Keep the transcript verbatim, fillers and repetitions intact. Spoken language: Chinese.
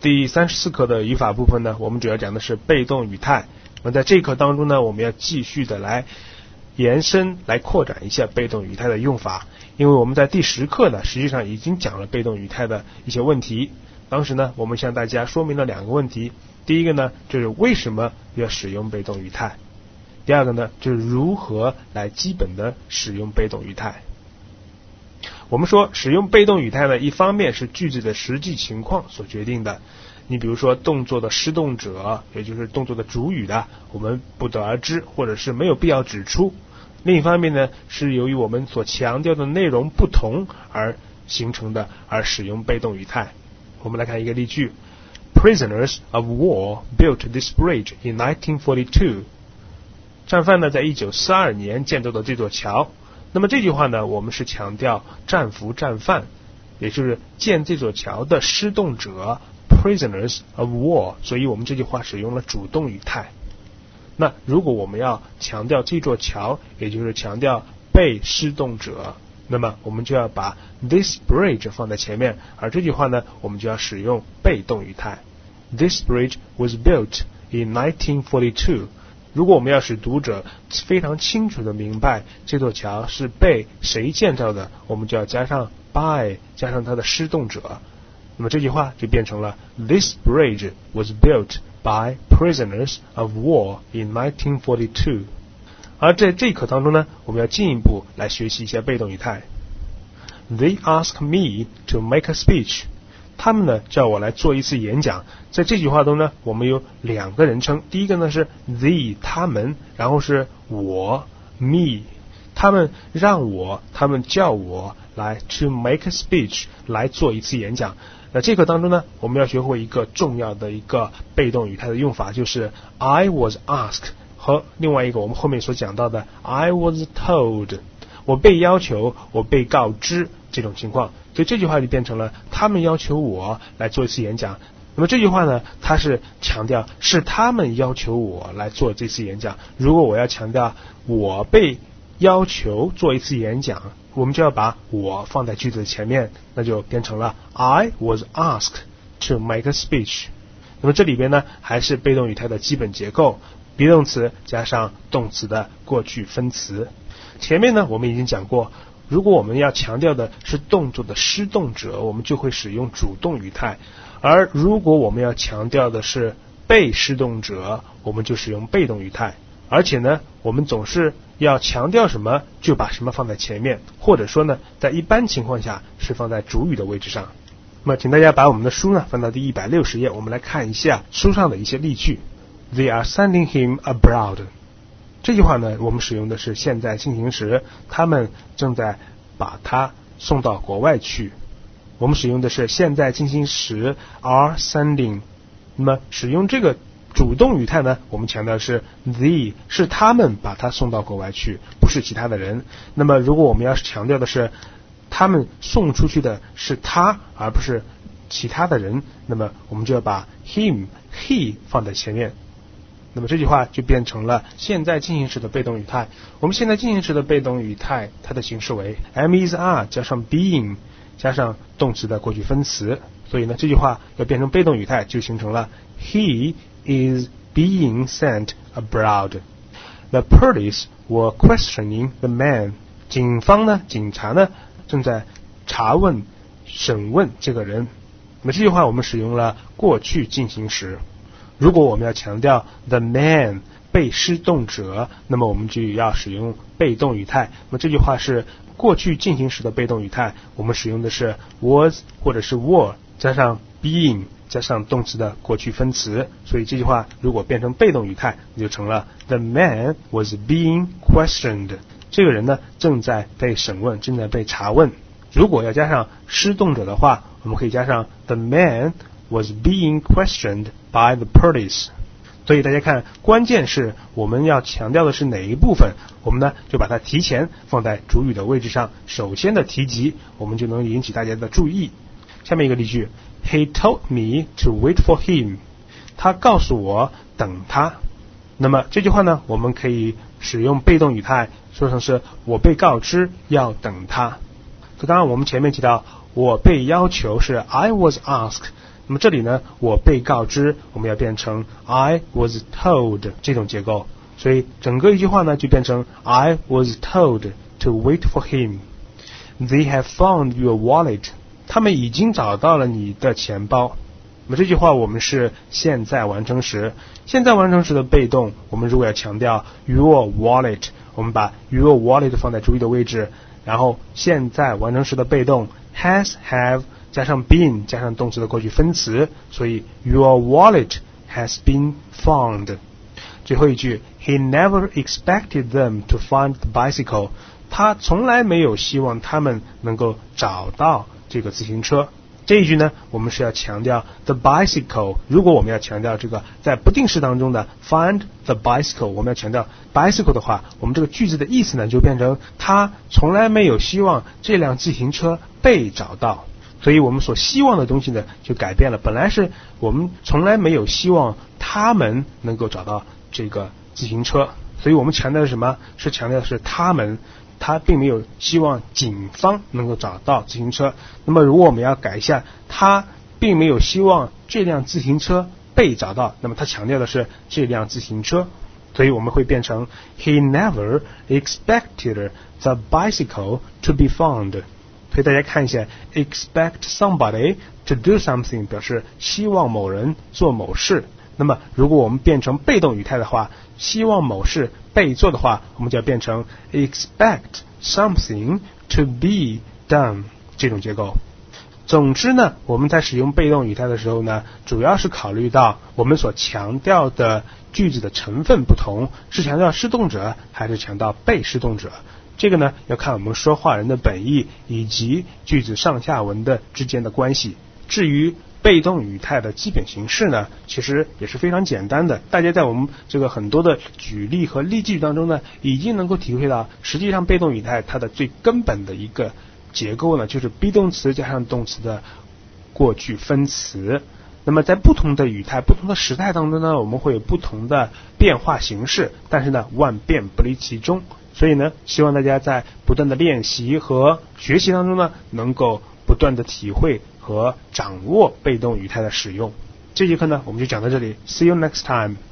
第三十四课的语法部分呢，我们主要讲的是被动语态。那么在这一课当中呢，我们要继续的来延伸、来扩展一下被动语态的用法。因为我们在第十课呢，实际上已经讲了被动语态的一些问题。当时呢，我们向大家说明了两个问题。第一个呢，就是为什么要使用被动语态；第二个呢，就是如何来基本的使用被动语态。我们说使用被动语态呢，一方面是句子的实际情况所决定的。你比如说动作的施动者，也就是动作的主语的，我们不得而知，或者是没有必要指出。另一方面呢，是由于我们所强调的内容不同而形成的，而使用被动语态。我们来看一个例句 ：Prisoners of war built this bridge in nineteen forty-two。战犯呢，在一九四二年建造的这座桥。那么这句话呢，我们是强调战俘战犯，也就是建这座桥的施动者 prisoners of war， 所以我们这句话使用了主动语态。那如果我们要强调这座桥，也就是强调被施动者，那么我们就要把 this bridge 放在前面，而这句话呢，我们就要使用被动语态。This bridge was built in nineteen forty-two。如果我们要使读者非常清楚地明白这座桥是被谁建造的，我们就要加上 by， 加上它的施动者。那么这句话就变成了 This bridge was built by prisoners of war in nineteen forty-two。 而在这一课当中呢，我们要进一步来学习一下被动语态。They ask me to make a speech。他们呢叫我来做一次演讲。在这句话中呢，我们有两个人称，第一个呢是 they 他们，然后是我 me。他们让我，他们叫我来 to make a speech 来做一次演讲。那这课当中呢，我们要学会一个重要的一个被动语态的用法，就是 I was asked 和另外一个我们后面所讲到的 I was told， 我被要求，我被告知这种情况。所以这句话就变成了他们要求我来做一次演讲。那么这句话呢，它是强调是他们要求我来做这次演讲。如果我要强调我被要求做一次演讲，我们就要把我放在句子的前面，那就变成了 I was asked to make a speech。 那么这里边呢，还是被动语态的基本结构，be动词加上动词的过去分词。前面呢我们已经讲过，如果我们要强调的是动作的施动者，我们就会使用主动语态；而如果我们要强调的是被施动者，我们就使用被动语态。而且呢，我们总是要强调什么就把什么放在前面，或者说呢，在一般情况下是放在主语的位置上。那么请大家把我们的书呢翻到第一百六十页，我们来看一下书上的一些例句。 They are sending him abroad。这句话呢，我们使用的是现在进行时，他们正在把他送到国外去。我们使用的是现在进行时 are sending。那么使用这个主动语态呢，我们强调的是 they， 是他们把他送到国外去，不是其他的人。那么如果我们要是强调的是他们送出去的是他，而不是其他的人，那么我们就要把 him he 放在前面。那么这句话就变成了现在进行时的被动语态。我们现在进行时的被动语态，它的形式为 am is are 加上 being 加上动词的过去分词。所以呢，这句话要变成被动语态，就形成了 He is being sent abroad. The police were questioning the man. 警方呢，警察呢，正在查问、审问这个人。那么这句话我们使用了过去进行时。如果我们要强调 the man 被施动者，那么我们就要使用被动语态。那么这句话是过去进行时的被动语态，我们使用的是 was 或者是 were 加上 being 加上动词的过去分词。所以这句话如果变成被动语态，就成了 the man was being questioned。 这个人呢，正在被审问，正在被查问。如果要加上施动者的话，我们可以加上 the man was being questioned by the police。 所以大家看，关键是我们要强调的是哪一部分，我们呢就把它提前放在主语的位置上，首先的提及我们就能引起大家的注意。下面一个例句 He told me to wait for him。 他告诉我等他。那么这句话呢，我们可以使用被动语态，说成是我被告知要等他。刚刚我们前面提到我被要求是 I was asked， 那么这里呢，我被告知，我们要变成 I was told 这种结构，所以整个一句话呢就变成 I was told to wait for him. They have found your wallet. 他们已经找到了你的钱包。那么这句话我们是现在完成时，现在完成时的被动，我们如果要强调 your wallet， 我们把 your wallet 放在注意的位置，然后现在完成时的被动 has have 加上 been 加上动词的过去分词，所以 your wallet has been found。最后一句 he never expected them to find the bicycle， 他从来没有希望他们能够找到这个自行车。这一句呢，我们是要强调 the bicycle。如果我们要强调这个在不定式当中的 find the bicycle， 我们要强调 bicycle 的话，我们这个句子的意思呢就变成他从来没有希望这辆自行车被找到。所以我们所希望的东西呢就改变了，本来是我们从来没有希望他们能够找到这个自行车，所以我们强调的是什么？是强调的是他们。他并没有希望警方能够找到自行车。那么如果我们要改一下，他并没有希望这辆自行车被找到，那么他强调的是这辆自行车，所以我们会变成 He never expected the bicycle to be found。 所以大家看一下 expect somebody to do something 表示希望某人做某事。那么如果我们变成被动语态的话，希望某事被做的话，我们就要变成 expect something to be done 这种结构。总之呢，我们在使用被动语态的时候呢，主要是考虑到我们所强调的句子的成分不同，是强调施动者还是强调被施动者。这个呢，要看我们说话人的本意以及句子上下文的之间的关系。至于被动语态的基本形式呢，其实也是非常简单的。大家在我们这个很多的举例和例句当中呢，已经能够体会到，实际上被动语态它的最根本的一个结构呢，就是 be 动词加上动词的过去分词。那么在不同的语态、不同的时态当中呢，我们会有不同的变化形式，但是呢，万变不离其宗。所以呢，希望大家在不断的练习和学习当中呢，能够不断的体会和掌握被动语态的使用。这节课呢，我们就讲到这里。See you next time.